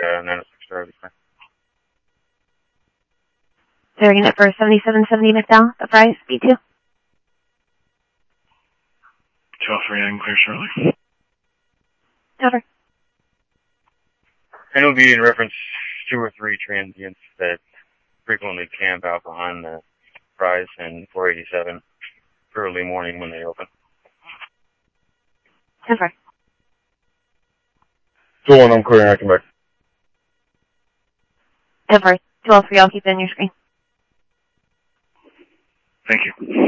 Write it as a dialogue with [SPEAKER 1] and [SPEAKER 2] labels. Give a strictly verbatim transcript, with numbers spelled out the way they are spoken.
[SPEAKER 1] uh, nine oh six Charlie.
[SPEAKER 2] Taking it for seventy-seven seventy McDowell, the price, B two.
[SPEAKER 3] twelve three nine, clear Charlie.
[SPEAKER 2] Over.
[SPEAKER 1] And it'll be in reference to two or three transients that frequently camp out behind the Prize and four eighty-seven early morning when they open.
[SPEAKER 2] Over.
[SPEAKER 1] So one, I'm clearing, I come back.
[SPEAKER 2] Over. twelve three, I'll keep it on your screen.
[SPEAKER 3] Thank you.